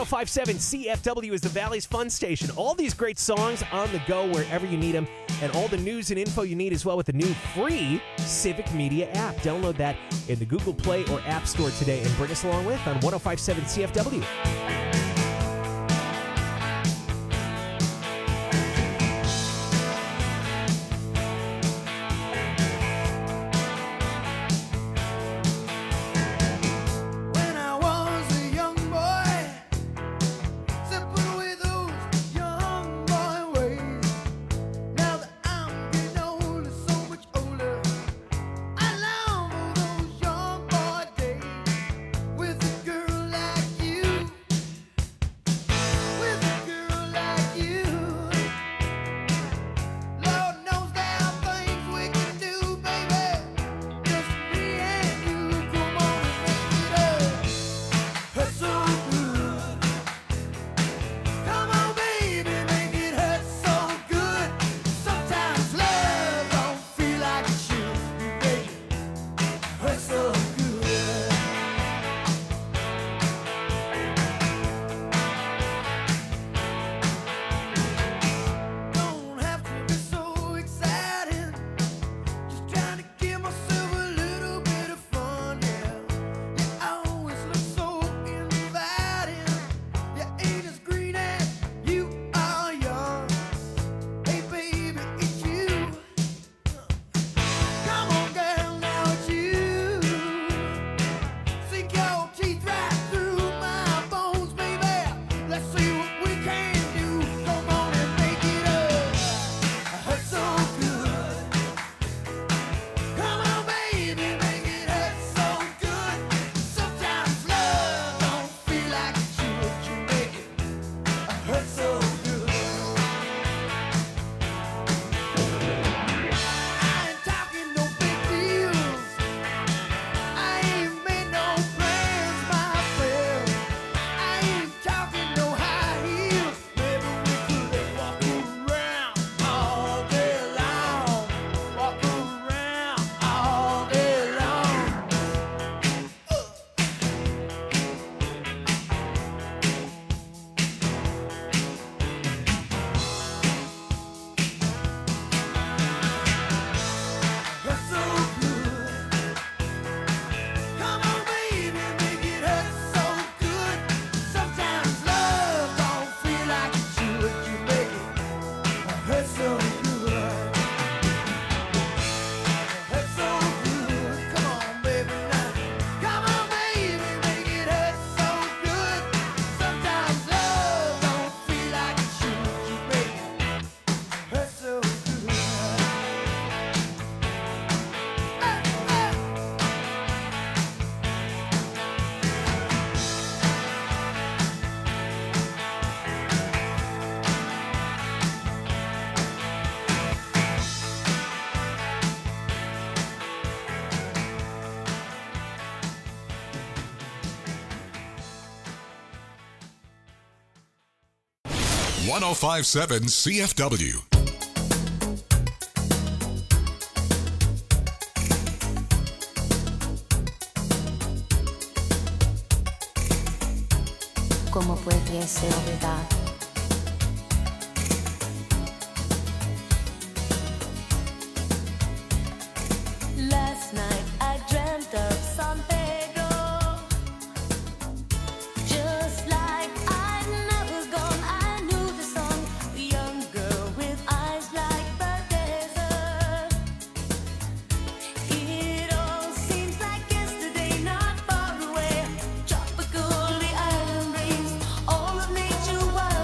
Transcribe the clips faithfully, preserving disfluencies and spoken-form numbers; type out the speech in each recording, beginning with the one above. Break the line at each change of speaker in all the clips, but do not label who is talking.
oh five seven C F W is the Valley's fun station. All these great songs on the go wherever you need them, and all the news and info you need as well with the new free Civic Media app. Download that in the Google Play or App Store today and bring us along with on one oh five seven C F W.
one oh five point seven C F W.
¿Cómo pudiese olvidar? Last night I dreamt of San Pedro, just like I'd never gone. I knew the song, the young girl with eyes like the desert. It all seems like yesterday, not far away. Tropical, the island breeze, all of nature wild.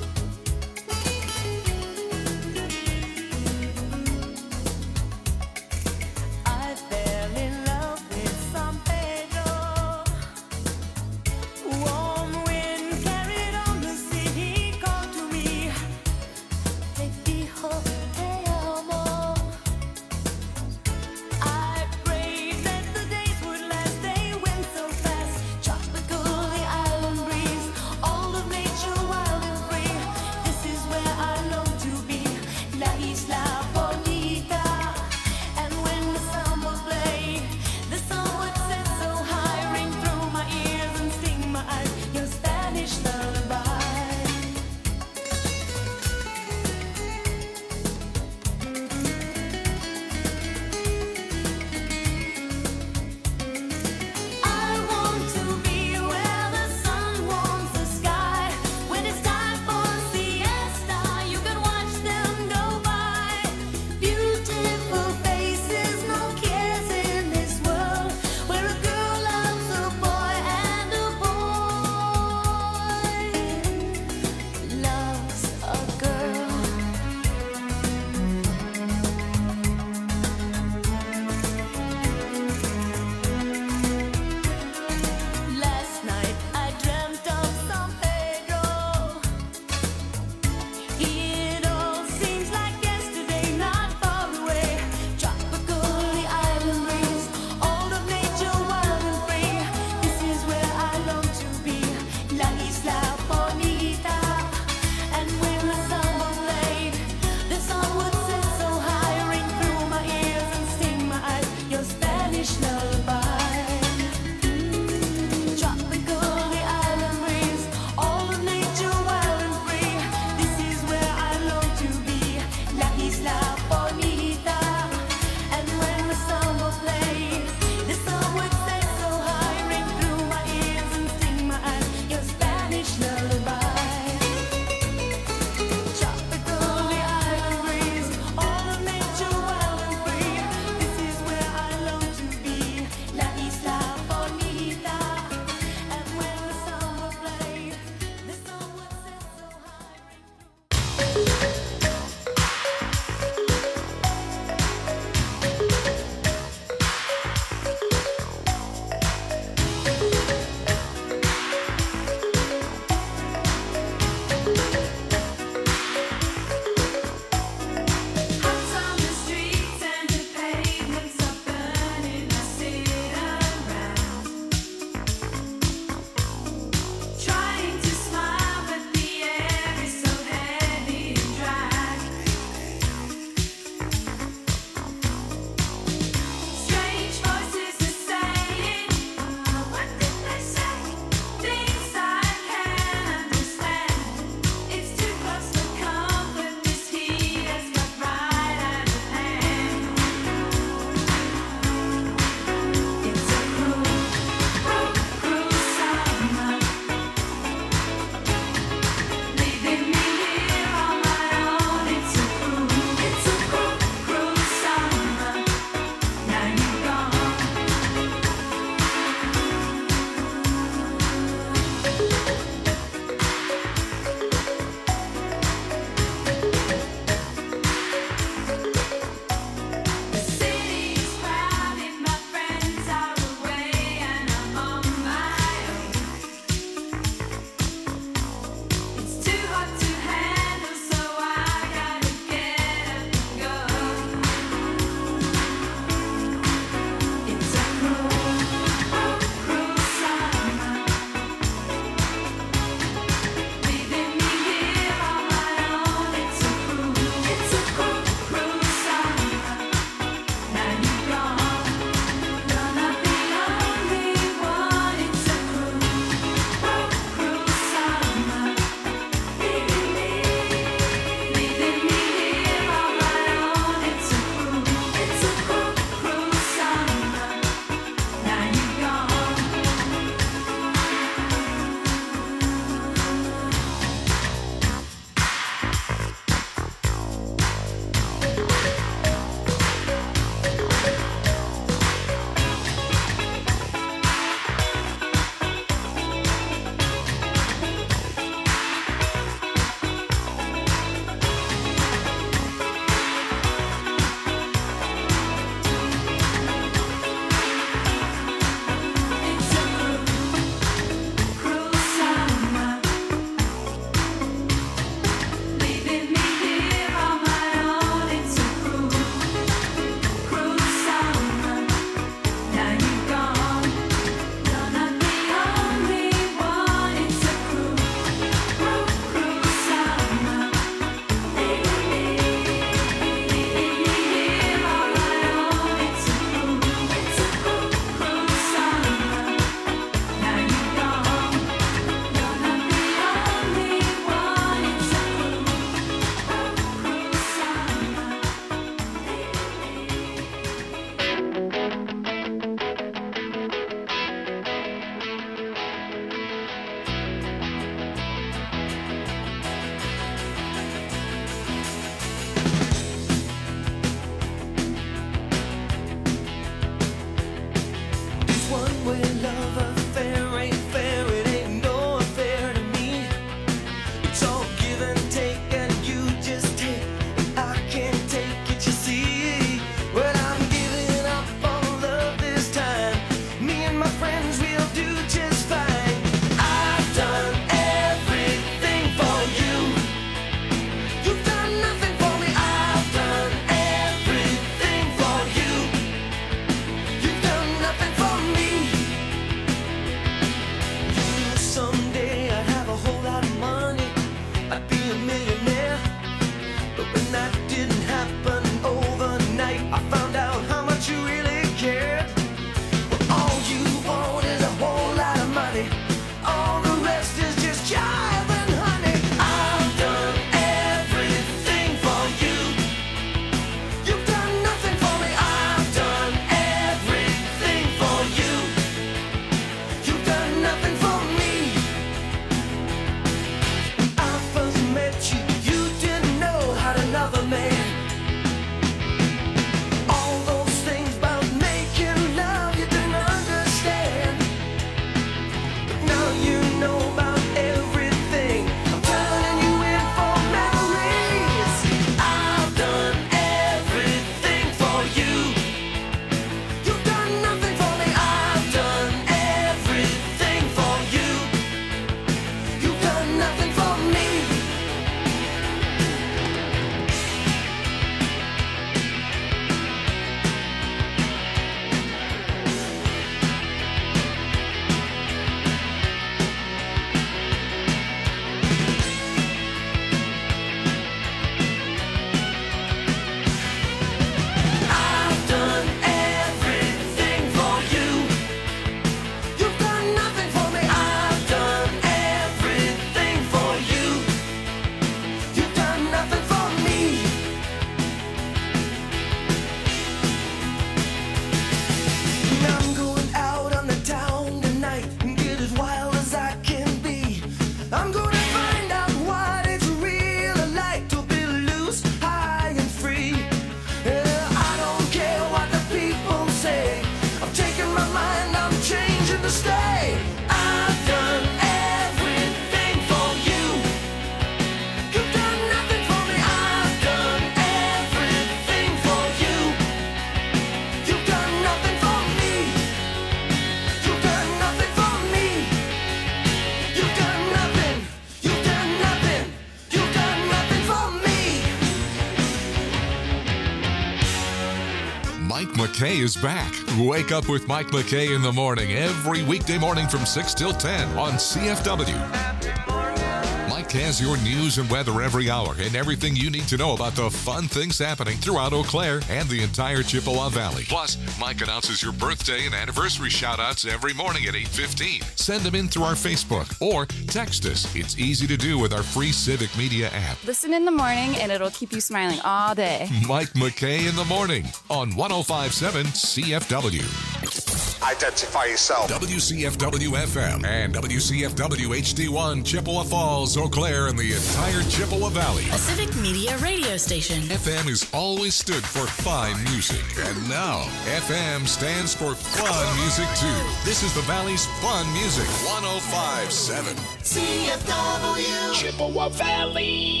McKay is back. Wake up with Mike McKay in the morning every weekday morning from six till ten on C F W. Mike has your news and weather every hour and everything you need to know about the fun things happening throughout Eau Claire and the entire Chippewa Valley. Plus, Mike announces your birthday and anniversary shout-outs every morning at eight fifteen. Send them in through our Facebook or text us. It's easy to do with our free Civic Media app.
Listen in the morning and it'll keep you smiling all day.
Mike McKay in the morning on one oh five point seven C F W.
Identify yourself.
W C F W F M and W C F W H D one, Chippewa Falls, Eau Claire, and the entire Chippewa Valley.
A Civic Media radio station.
F M has always stood for fine music, and now F M stands for fun music too. This is the Valley's fun music. one oh five point seven
C F W.
Chippewa Valley.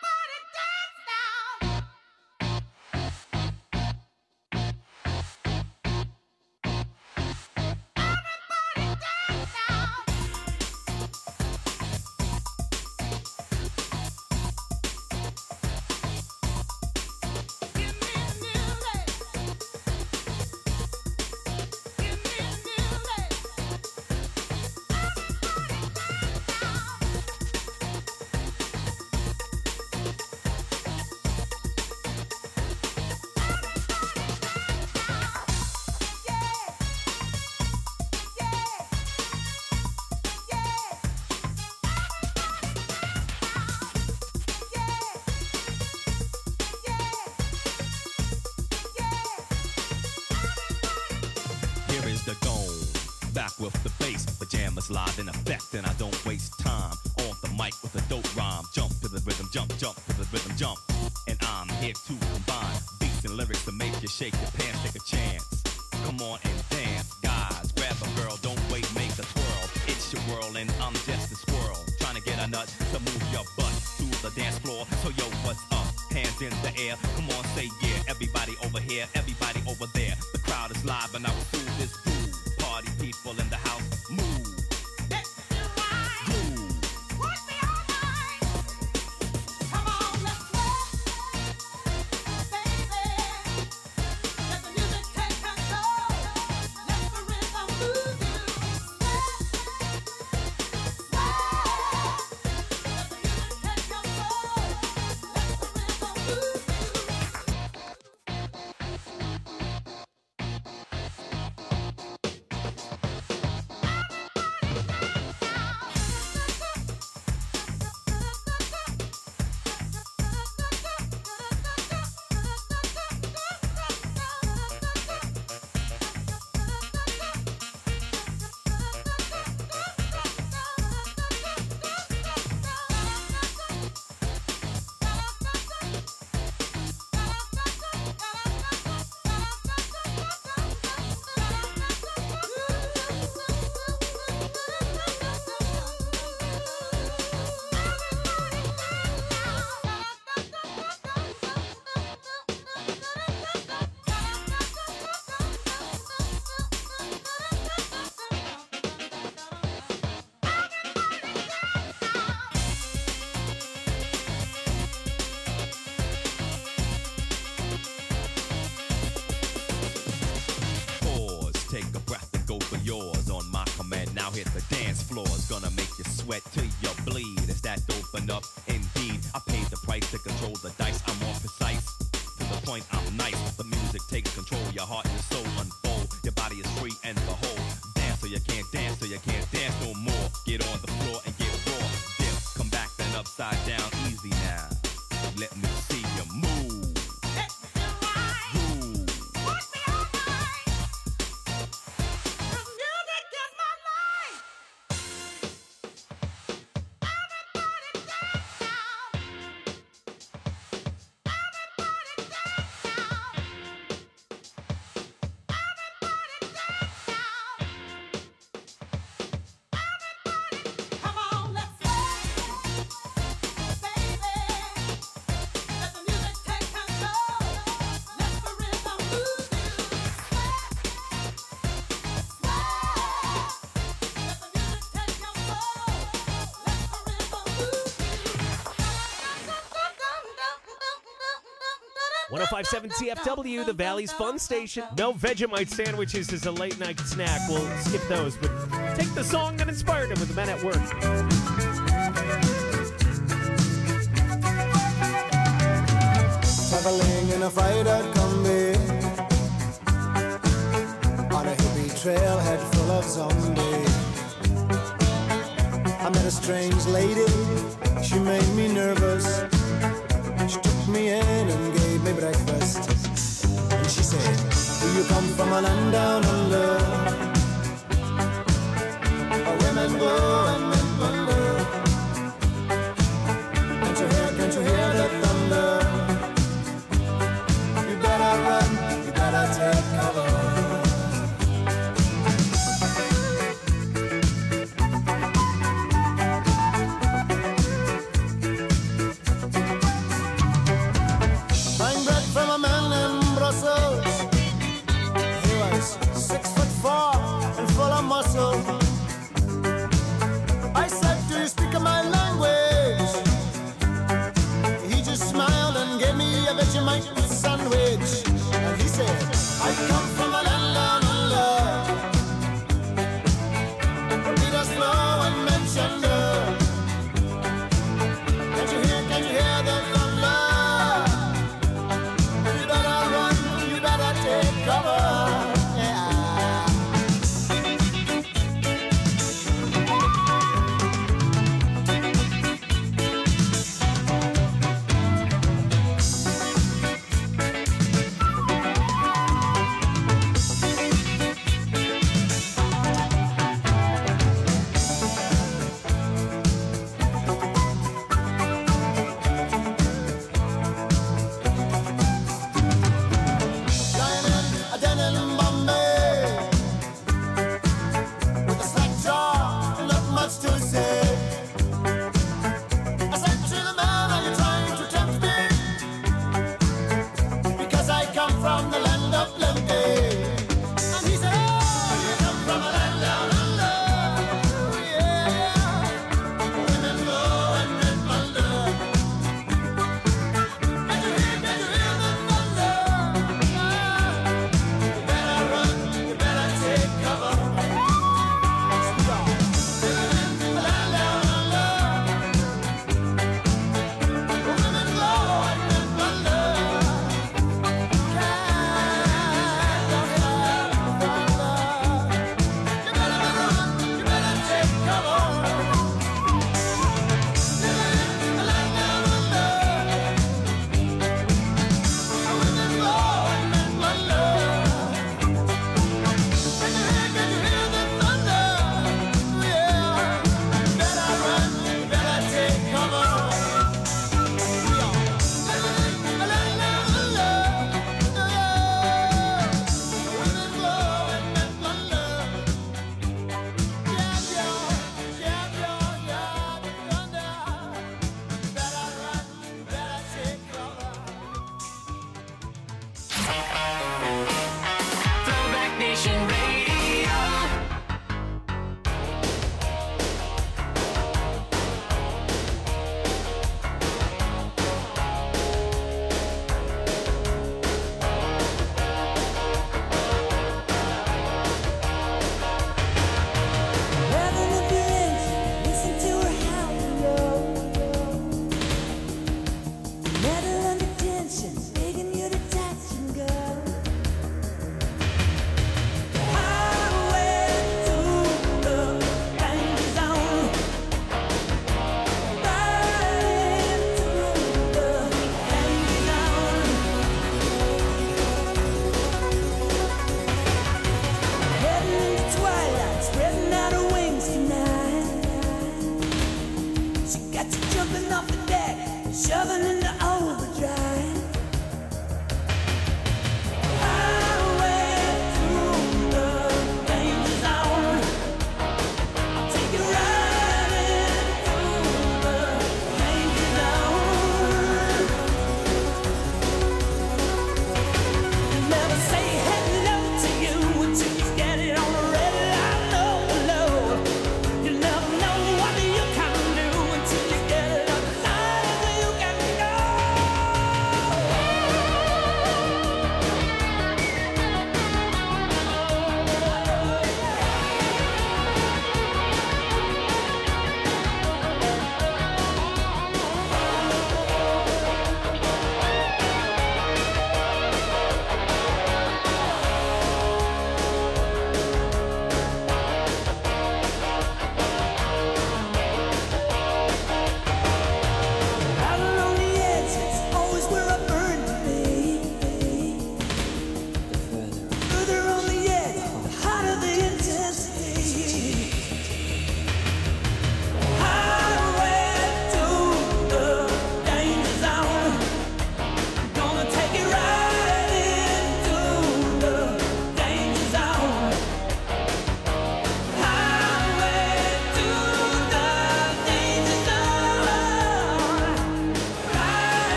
Back with the bass, pajamas live in effect, and I don't waste time on the mic with a dope rhyme. Jump to the rhythm, jump, jump to the rhythm, jump. And I'm here to combine beats and lyrics to make you shake your pants, take a chance. Come on and dance, guys. Grab a girl, don't wait, make a twirl. It's your world and I'm just a squirrel, trying to get a nut to move your butt to the dance floor. So yo, what's up? Hands in the air, come on, say yeah. Everybody over here, everybody over there. The crowd is live and I will do this groove. Party people in the house, move. Yours on my command. Now hit the dance floor. It's gonna make you sweat till you bleed. Is that open up? Indeed, I paid the price to control the dice. I'm more precise. To the point, I'm nice. The music takes control. Your heart and your soul unfold. Your body is free and behold. Dance so you can't dance so you can't dance no more. Get on the floor and get raw. Dip, come back then upside down. Easy now. Let me see you move.
Take
one oh five point seven C F W, the Valley's Fun Station. No Vegemite sandwiches as a late night snack. We'll skip those, but take the song that inspired him with the Men at Work.
Traveling in a fried-out Kombi on a hippie trailhead full of zombies. I met a strange lady, she made me nervous. She took me in and gave me breakfast. And she said, do you come from a land down under, where women go and men wonder? Can't you hear, can't you hear the thunder? You better run, you better take cover.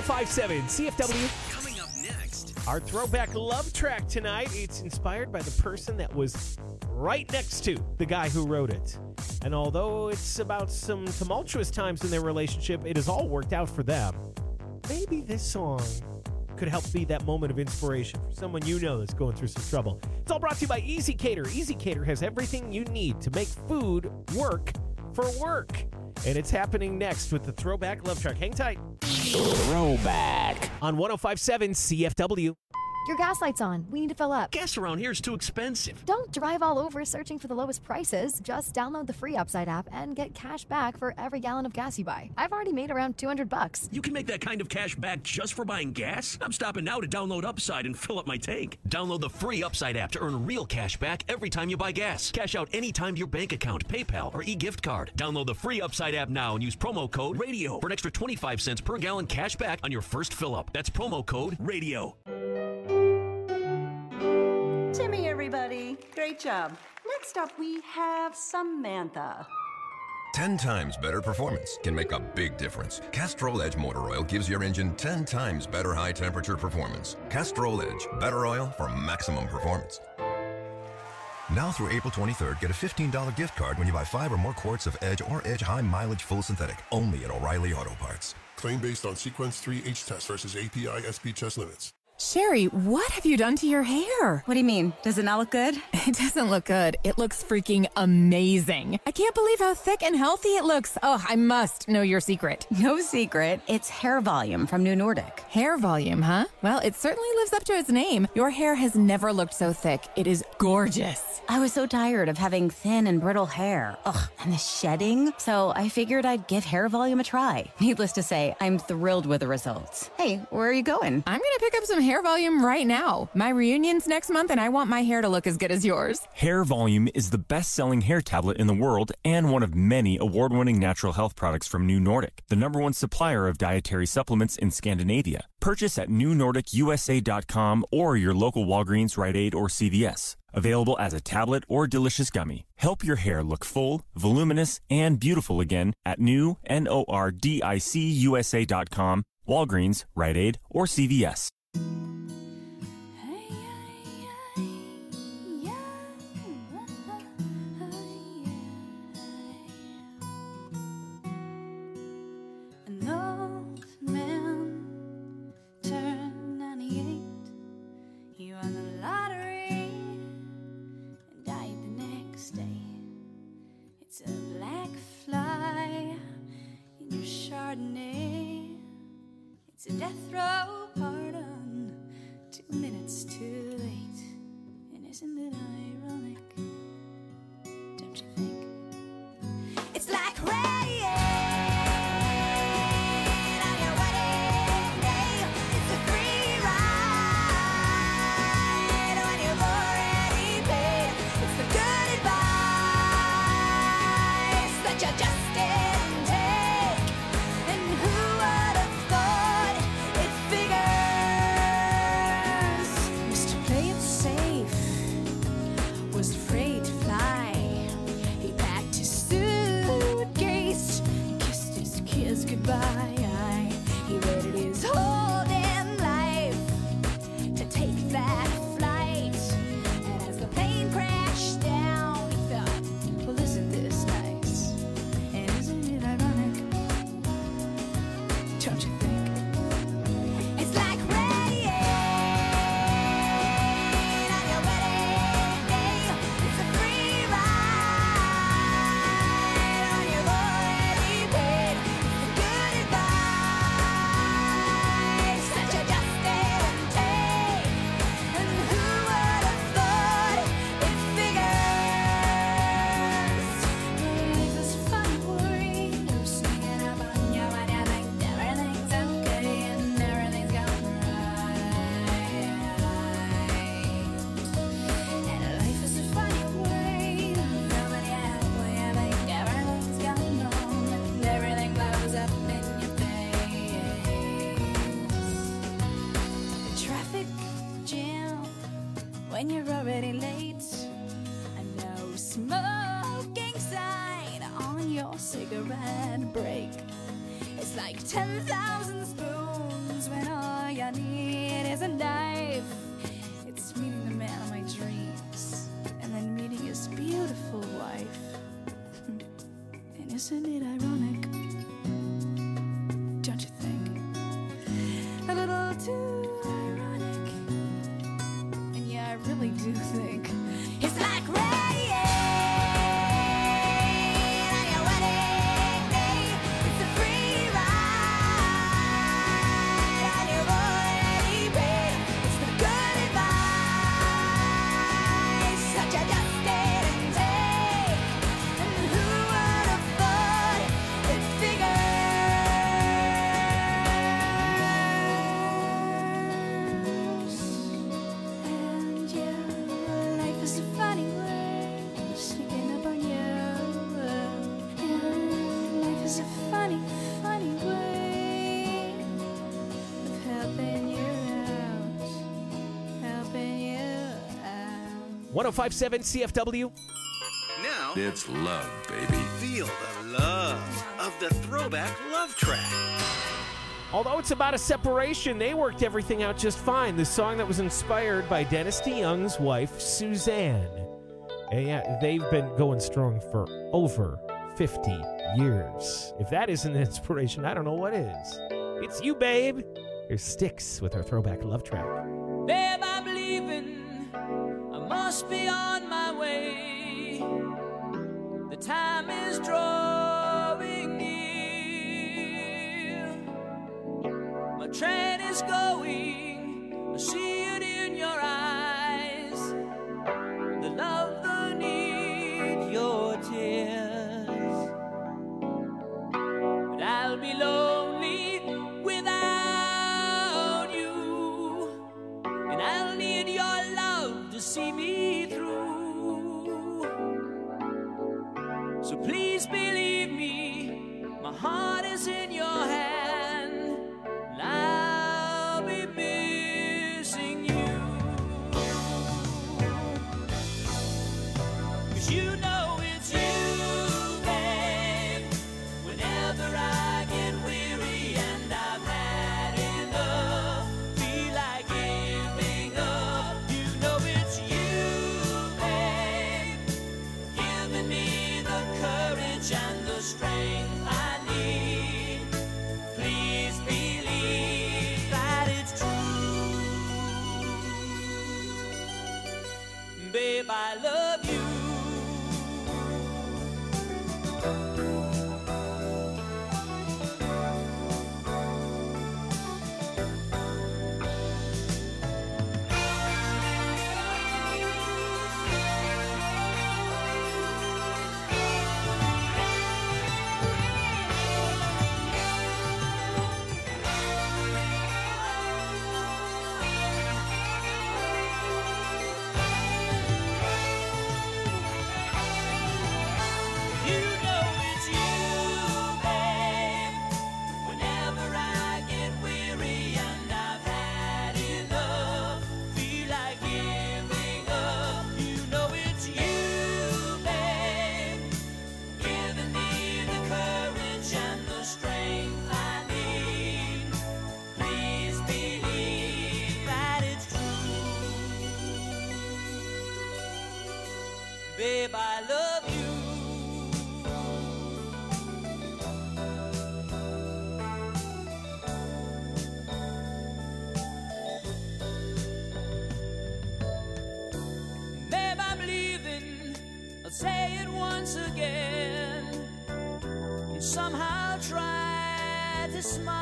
five point seven C F W.
Coming up next.
Our throwback love track tonight. It's inspired by the person that was right next to the guy who wrote it. And although it's about some tumultuous times in their relationship, it has all worked out for them. Maybe this song could help be that moment of inspiration for someone you know that's going through some trouble. It's all brought to you by Easy Cater. Easy Cater has everything you need to make food work for work. And it's happening next with the throwback love track. Hang tight.
Throwback.
On one oh five point seven C F W.
Your gas light's on. We need to fill up.
Gas around here is too expensive.
Don't drive all over searching for the lowest prices. Just download the free Upside app and get cash back for every gallon of gas you buy. I've already made around two hundred bucks.
You can make that kind of cash back just for buying gas? I'm stopping now to download Upside and fill up my tank. Download the free Upside app to earn real cash back every time you buy gas. Cash out anytime to your bank account, PayPal, or e-gift card. Download the free Upside app now and use promo code RADIO for an extra twenty-five cents per gallon cash back on your first fill up. That's promo code RADIO.
Timmy, everybody. Great job. Next up, we have Samantha.
ten times better performance can make a big difference. Castrol Edge Motor Oil gives your engine ten times better high temperature performance. Castrol Edge, better oil for maximum performance. Now through April twenty-third, get a fifteen dollars gift card when you buy five or more quarts of Edge or Edge High Mileage Full Synthetic, only at O'Reilly Auto Parts.
Claim based on Sequence three H test versus A P I S P test limits.
Sherry, what have you done to your hair?
What do you mean? Does it not look good?
It doesn't look good. It looks freaking amazing. I can't believe how thick and healthy it looks. Oh, I must know your secret.
No secret. It's hair volume from New Nordic.
Hair volume, huh? Well, it certainly lives up to its name. Your hair has never looked so thick. It is gorgeous.
I was so tired of having thin and brittle hair. Ugh, and the shedding. So I figured I'd give hair volume a try. Needless to say, I'm thrilled with the results. Hey, where are you going?
I'm going to pick up some hair volume right now. My reunion's next month and I want my hair to look as good as yours.
Hair Volume is the best-selling hair tablet in the world and one of many award-winning natural health products from New Nordic, the number one supplier of dietary supplements in Scandinavia. Purchase at new nordic u s a dot com or your local Walgreens, Rite Aid, or C V S. Available as a tablet or delicious gummy. Help your hair look full, voluminous, and beautiful again at new nordic u s a dot com, Walgreens, Rite Aid, or C V S.
An old man turned ninety-eight. He won the lottery and died the next day. It's a black fly in your Chardonnay. It's a death row pardon, two minutes too late. And isn't it ironic? Don't you think? It's like rain on your wedding day. It's a free ride when you've already paid. It's the good advice that you just didn't take. And who would have thought it figures? Mister Play It Safe was afraid to fly. He packed his suitcase, kissed his kids goodbye. He waited his whole damn life to take that flight. And as the plane crashed down, he thought, well, isn't this nice? And isn't it ironic? Don't you think? It's like rain on your wedding day. It's a free ride when you've already paid. It's the good advice that you just didn't take. And who would have thought it figures? Life is fun, worried, or sneaking up on you when you think everything's okay and everything's going right. And life is a funny way, nobody out when you think everything's going wrong and everything blows up in your face. The traffic jam when you're already late. A no smoking sign on your cigarette break. It's like ten thousand spoons
one oh five point seven C F W.
Now,
it's love, baby.
Feel the love of the Throwback Love Track.
Although it's about a separation, they worked everything out just fine. The song that was inspired by Dennis DeYoung's wife, Suzanne. And yeah, they've been going strong for over fifty years. If that isn't an inspiration, I don't know what is. It's you, babe. Here's Styx with our Throwback Love Track.
Babe, I'm leaving. I must be on my way. The time is drawing near. My train is going. I see it in your eyes. The love, the need, your tears. But I'll be lonely without you. And I'll need your love to see me through. So please believe me, my heart is in your hand, and I'll be missing you. 'Cause you know it's you, babe. Whenever I get weary and I've had enough, feel like giving up, you know it's you, babe. Giving me the courage and the strength I need. Please believe that it's true. Babe, I love you. You know it's you, babe. Whenever I get weary and I've had enough, feel like giving up, you know it's you, babe. Giving me the courage and the strength I need. Please believe that it's true. Babe, I love you. Babe, I'm leaving. I'll say it once again. And somehow try to smile.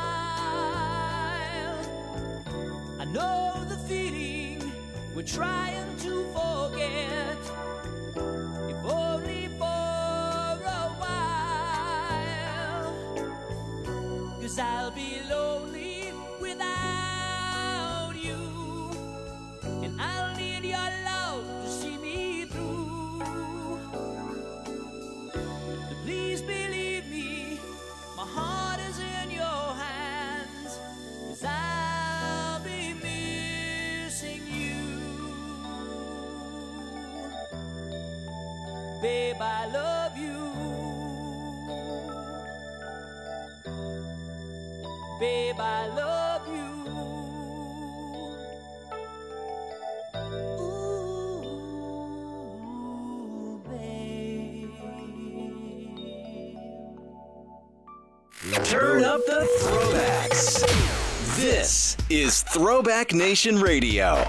I know the feeling we're trying to forget. If only for a while. 'Cause I'll be lonely without you. And I'll need your love to see me through. So please believe me, my heart is in your hands. 'Cause I'll be missing you. Babe, I love you. Babe, I love you. Ooh, babe.
Turn up the throwbacks. This is Throwback Nation Radio.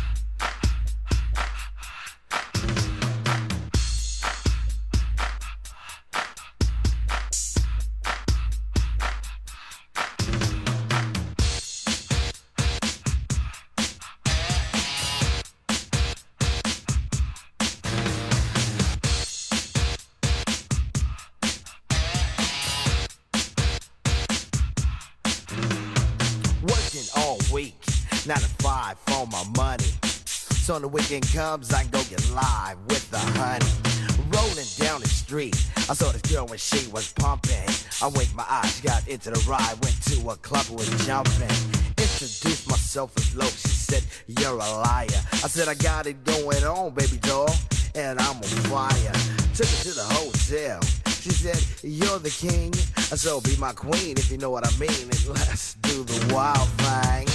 Working all week, nine to five for my money. So when the weekend comes, I can go get live with the honey. Rolling down the street, I saw this girl when she was pumping. I winked my eyes, got into the ride, went to a club, was jumping. Introduced myself as low, she said, you're a liar. I said, I got it going on, baby doll, and I'm on fire. Took her to the hotel. She said, you're the king, so be my queen if you know what I mean. And let's do the wild thing.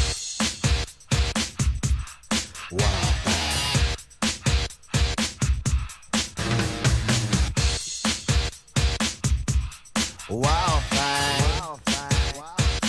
Wild thing. Wild thing. Wild thing.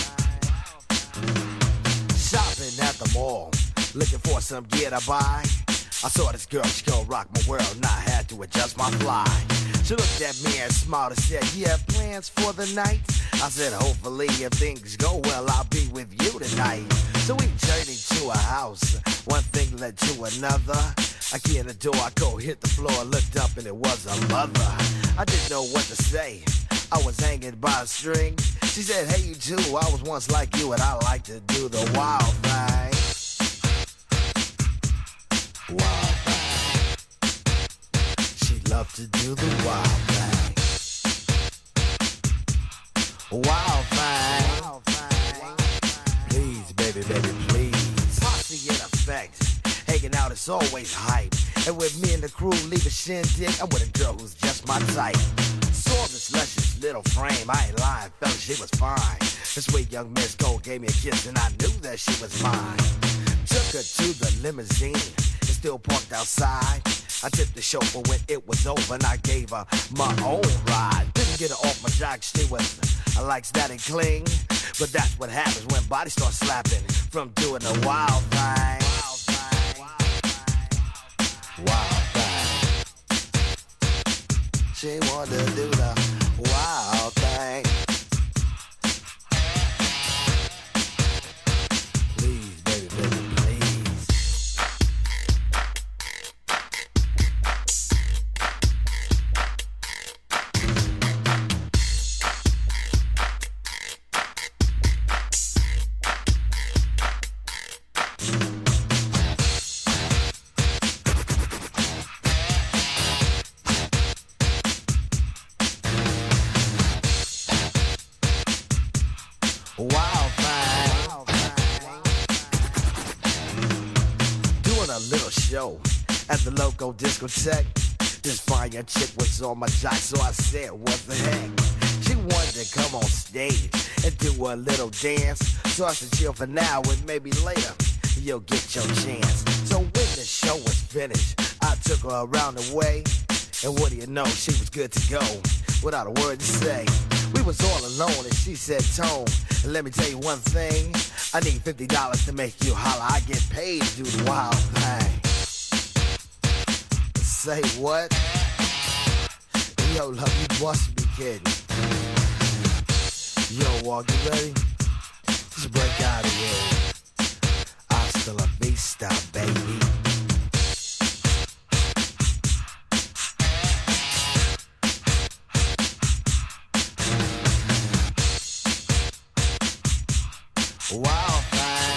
Shopping at the mall, looking for some gear to buy. I saw this girl, she gon' rock my world, and I had to adjust my fly. She looked at me and smiled and said, you have plans for the night? I said, hopefully if things go well, I'll be with you tonight. So we journeyed to a house, one thing led to another. I key in the door, I go hit the floor, looked up and it was a mother. I didn't know what to say, I was hanging by a string. She said, hey you too, I was once like you and I like to do the wild thing. Wild thing. She loved to do the wild thing. Wild thing. Wild thing. Please, baby, baby, please. Posse in effect. Hanging out is always hype. And with me and the crew leave a shindig, I'm with a girl who's just my type. Saw this luscious little frame, I ain't lying, fella, she was fine. This sweet young Miss Gold gave me a kiss and I knew that she was mine. Took her to the limousine, it's still parked outside. I tipped the chauffeur when it was over and I gave her my own ride. Didn't get her off my jock, she was, I likes that and cling. But that's what happens when bodies start slapping from doing the wild thing. Wild thing. Wild thing. She wanted to do the wild thing. Please, baby, baby, please. Wild thing. Doing a little show at the local discotheque. This fine young chick was on my jock, so I said, what the heck? She wanted to come on stage and do a little dance. So I said, chill for now and maybe later you'll get your chance. So when the show was finished, I took her around the way. And what do you know, she was good to go without a word to say. We was all alone and she said, Tone, let me tell you one thing. I need fifty dollars to make you holler. I get paid to do the wild thing. Say what? Yo, love, you must be kidding. Yo, Walk, you ready? Just break out of here. Hasta la vista, baby. Wild thing.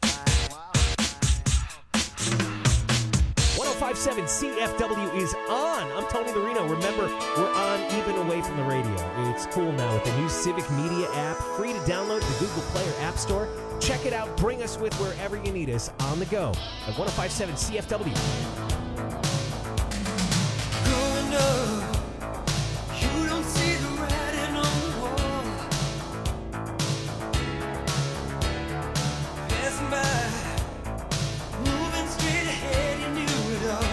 one oh five point seven C F W is on. I'm Tony the Reno. Remember, we're on even away from the radio. It's cool now with the new Civic Media app. Free to download the Google Play or App Store. Check it out. Bring us with wherever you need us on the go at one oh five point seven C F W.
Growing up, you don't see the writing on the wall. Passing by, moving straight ahead, you knew it all.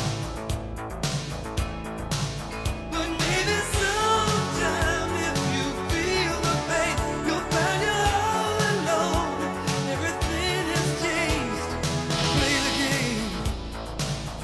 But maybe sometime if you feel the pain, you'll find you're all alone. Everything has changed. Play the game.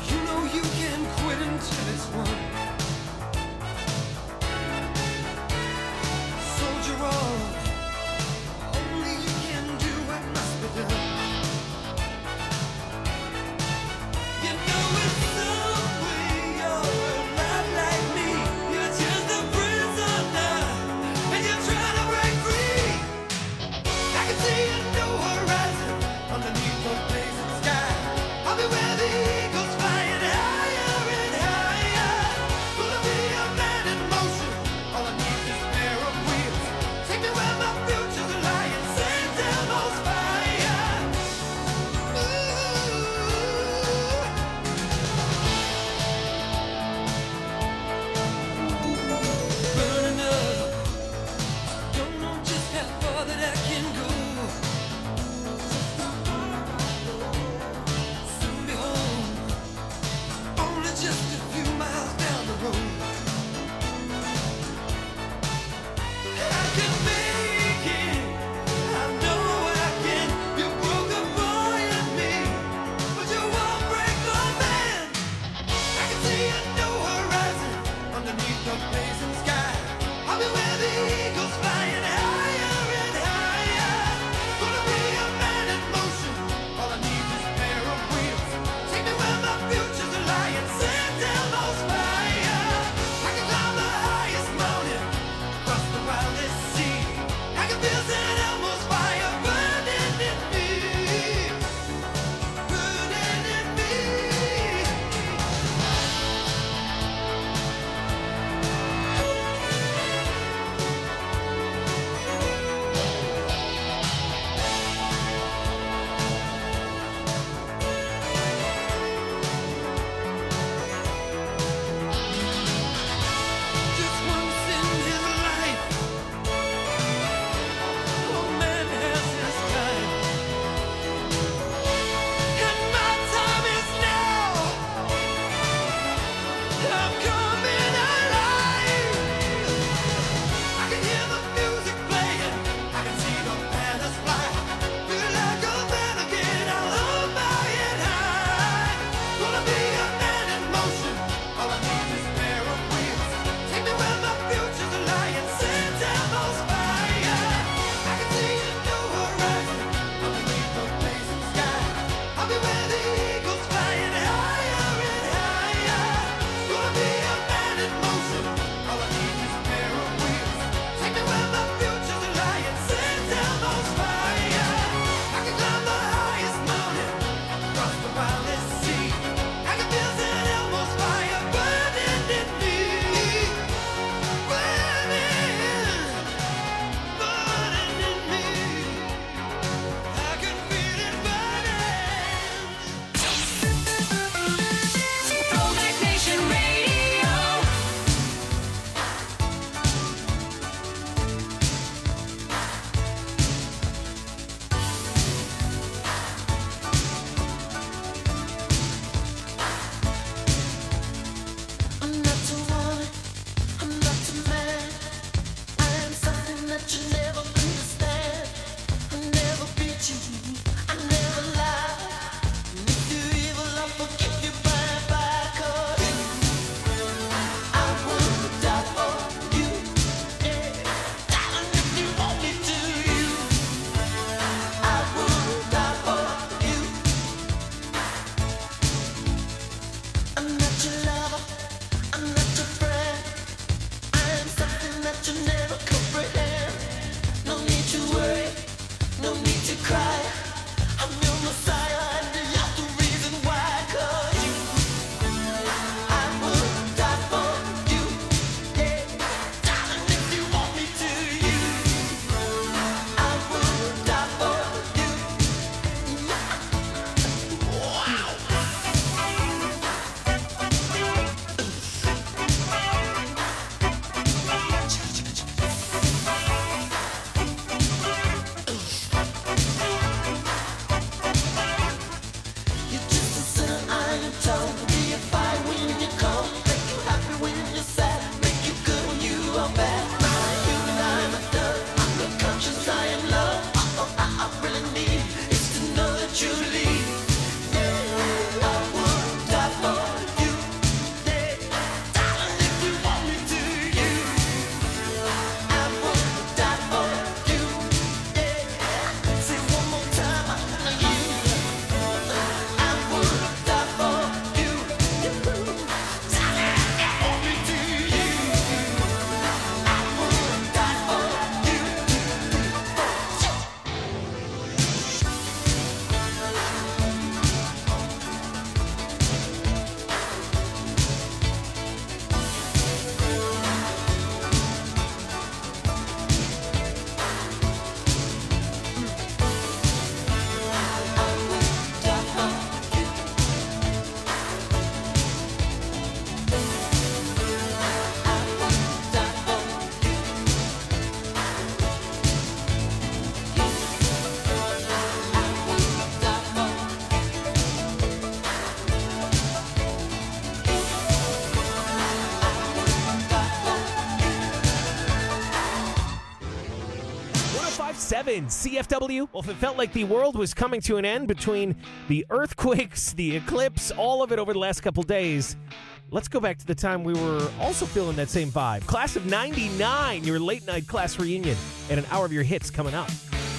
five seven C F W. Well, if it felt like the world was coming to an end between the earthquakes, the eclipse, all of it over the last couple days, let's go back to the time we were also feeling that same vibe. Class of ninety-nine, your late night class reunion, and an hour of your hits coming up.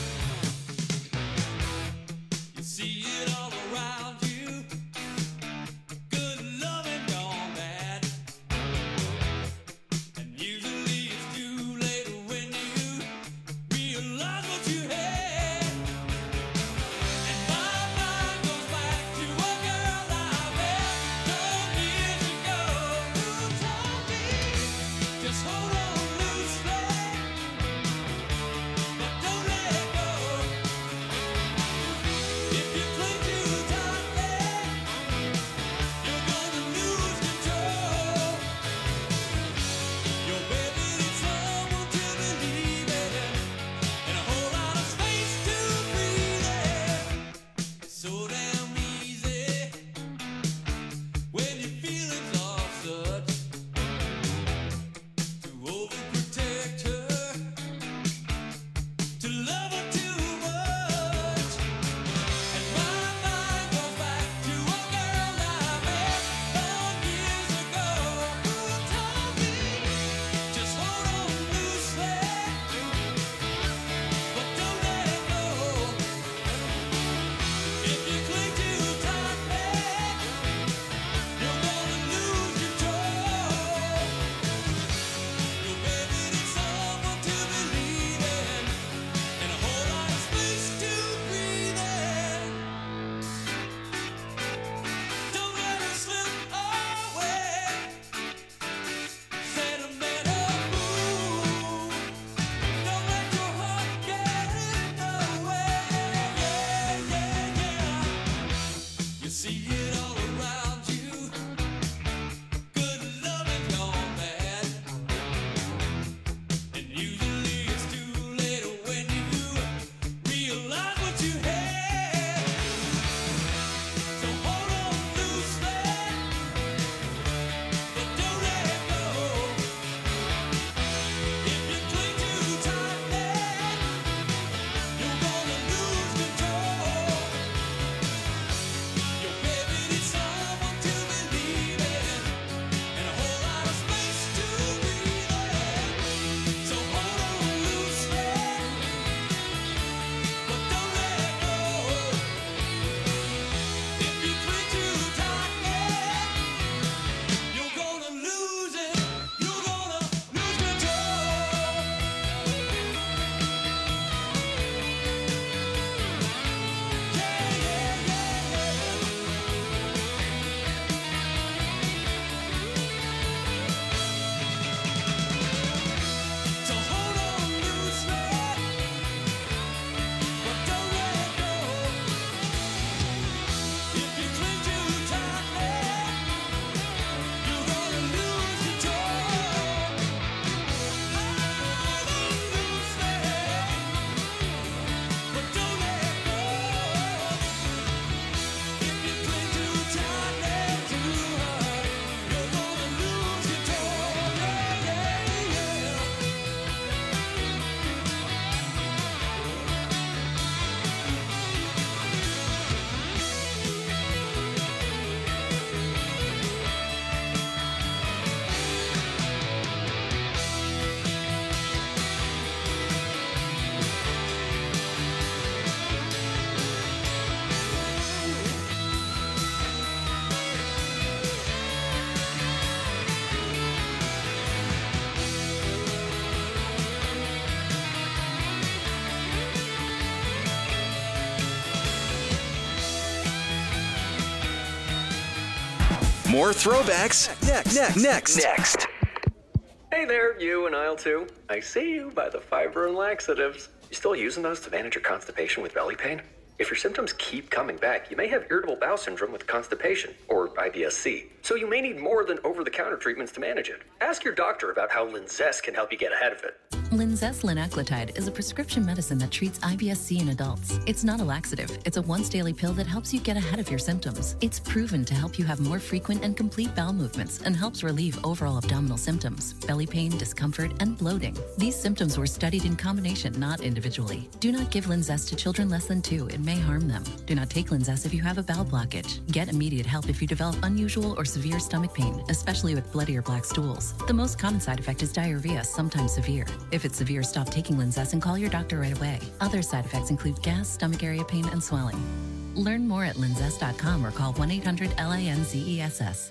More throwbacks next. Next. Next.
Next. Hey there, you in aisle two. I see you by the fiber and laxatives. You still using those to manage your constipation with belly pain? If your symptoms keep coming back, you may have irritable bowel syndrome with constipation, or I B S C. So you may need more than over-the-counter treatments to manage it. Ask your doctor about how Linzess can help you get ahead of it.
Linzess linaclotide is a prescription medicine that treats I B S C in adults. It's not a laxative. It's a once-daily pill that helps you get ahead of your symptoms. It's proven to help you have more frequent and complete bowel movements and helps relieve overall abdominal symptoms, belly pain, discomfort, and bloating. These symptoms were studied in combination, not individually. Do not give Linzess to children less than two. It may harm them. Do not take Linzess if you have a bowel blockage. Get immediate help if you develop unusual or severe stomach pain, especially with bloody or black stools. The most common side effect is diarrhea, sometimes severe. If it's severe, stop taking Linzess and call your doctor right away. Other side effects include gas, stomach area pain, and swelling. Learn more at linzess dot com or call one eight hundred L I N Z E S S.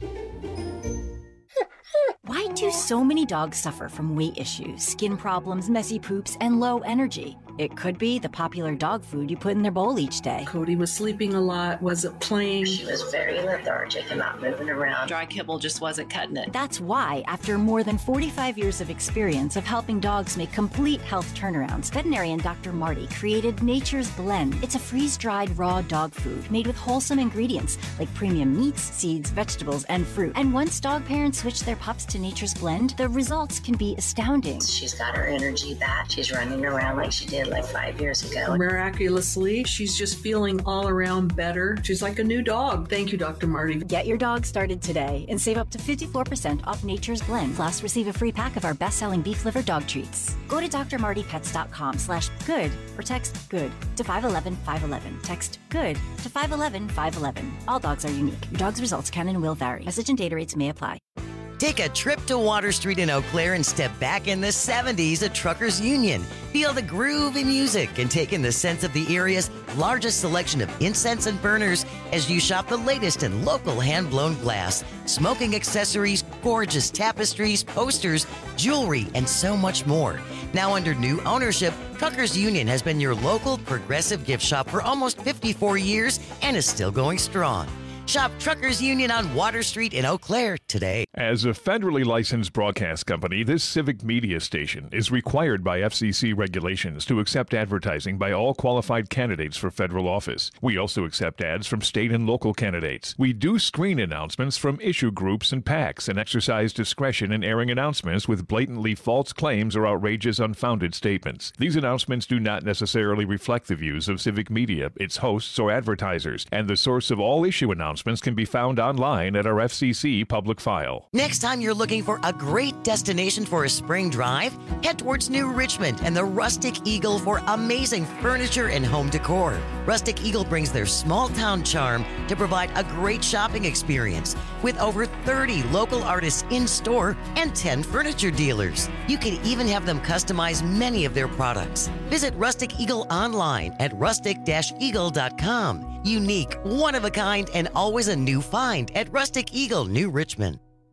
Why do so many dogs suffer from weight issues, skin problems, messy poops, and low energy? It could be the popular dog food you put in their bowl each day.
Cody was sleeping a lot, wasn't playing.
She was very lethargic and not moving around.
Dry kibble just wasn't cutting it. That's why, after more than forty-five years of experience of helping dogs make complete health turnarounds, veterinarian Doctor Marty created Nature's Blend. It's a freeze-dried raw dog food made with wholesome ingredients like premium meats, seeds, vegetables, and fruit. And once dog parents switch their pups to Nature's Blend, the results can be astounding.
She's got her energy back. She's running around like she did like five years ago.
Miraculously, she's just feeling all around better. She's like a new dog. Thank you, Doctor Marty.
Get your dog started today and save up to fifty-four percent off Nature's Blend. Plus, receive a free pack of our best-selling beef liver dog treats. Go to d r marty pets dot com slash good or text good to five one one five one one. Text good to five one one five one one. All dogs are unique. Your dog's results can and will vary. Message and data rates may apply.
Take a trip to Water Street in Eau Claire and step back in the seventies at Truckers Union. Feel the groovy music and take in the sense of the area's largest selection of incense and burners as you shop the latest in local hand-blown glass, smoking accessories, gorgeous tapestries, posters, jewelry, and so much more. Now under new ownership, Truckers Union has been your local progressive gift shop for almost fifty-four years and is still going strong. Shop Truckers Union on Water Street in Eau Claire today.
As a federally licensed broadcast company, this civic media station is required by F C C regulations to accept advertising by all qualified candidates for federal office. We also accept ads from state and local candidates. We do screen announcements from issue groups and PACs and exercise discretion in airing announcements with blatantly false claims or outrageous, unfounded statements. These announcements do not necessarily reflect the views of civic media, its hosts, or advertisers, and the source of all issue announcements can be found online at our F C C public file.
Next time you're looking for a great destination for a spring drive, head towards New Richmond and the Rustic Eagle for amazing furniture and home decor. Rustic Eagle brings their small town charm to provide a great shopping experience with over thirty local artists in store and ten furniture dealers. You can even have them customize many of their products. Visit Rustic Eagle online at rustic dash eagle dot com. Unique, one of a kind, and always a new find at Rustic Eagle, New Richmond.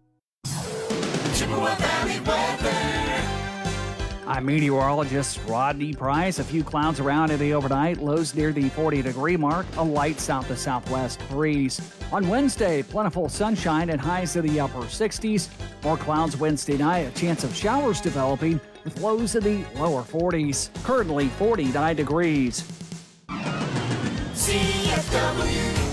Chippewa Valley weather.
I'm meteorologist Rodney Price. A few clouds around in the overnight. Lows near the forty degree mark. A light south to southwest breeze. On Wednesday, plentiful sunshine and highs in the upper sixties. More clouds Wednesday night. A chance of showers developing with lows in the lower forties. Currently forty-nine degrees.
C F W.